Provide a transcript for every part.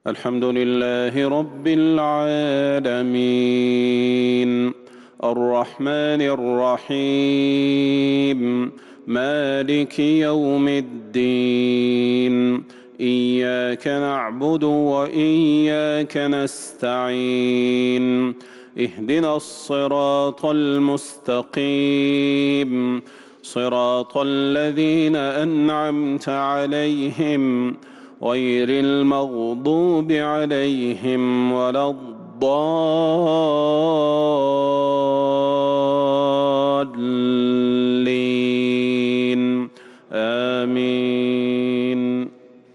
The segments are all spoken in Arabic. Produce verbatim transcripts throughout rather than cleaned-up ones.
الحمد لله رب العالمين الرحمن الرحيم مالك يوم الدين إياك نعبد وإياك نستعين اهدنا الصراط المستقيم صراط الذين أنعمت عليهم غير المغضوب عليهم ولا الضالين آمين.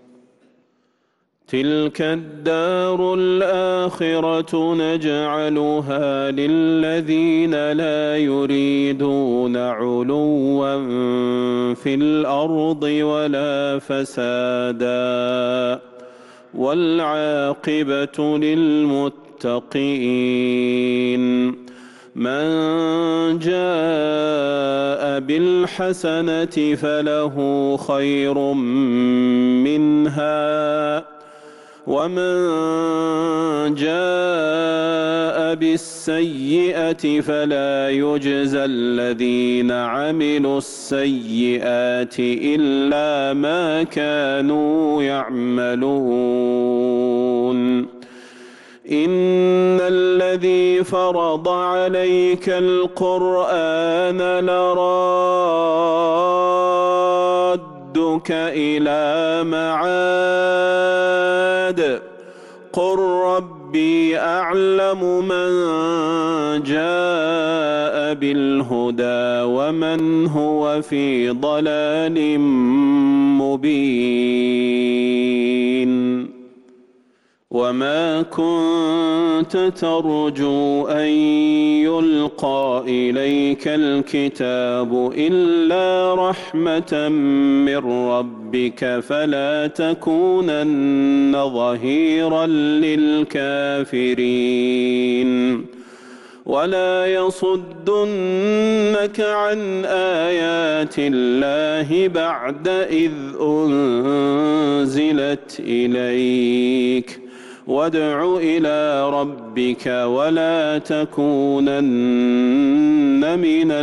تلك الدار الآخرة نجعلها للذين لا يريدون علوا في الأرض ولا فسادا والعاقبة للمتقين. من جاء بالحسنة فله خير منها ومن جاء بالسيئة فلا يجزى الذين عملوا السيئات إلا ما كانوا يعملون. إن الذي فرض عليك القرآن لرادك إلى معاد قل ربي أعلم من جاء بالهدى ومن هو في ضلال مبين. وما كنت ترجو أن يلقى إليك الكتاب إلا رحمة من ربك فلا تكونن ظهيرا للكافرين. ولا يصدنك عن آيات الله بعد إذ أنزلت إليك وادع إلى ربك ولا تكونن من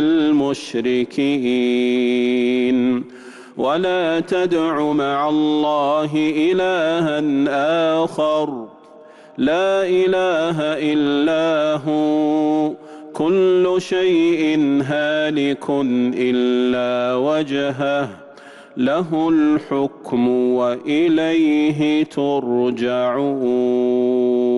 المشركين. ولا تدع مع الله إلها آخر لا إله إلا هو كل شيء هالك إلا وجهه له الحكم وإليه ترجعون.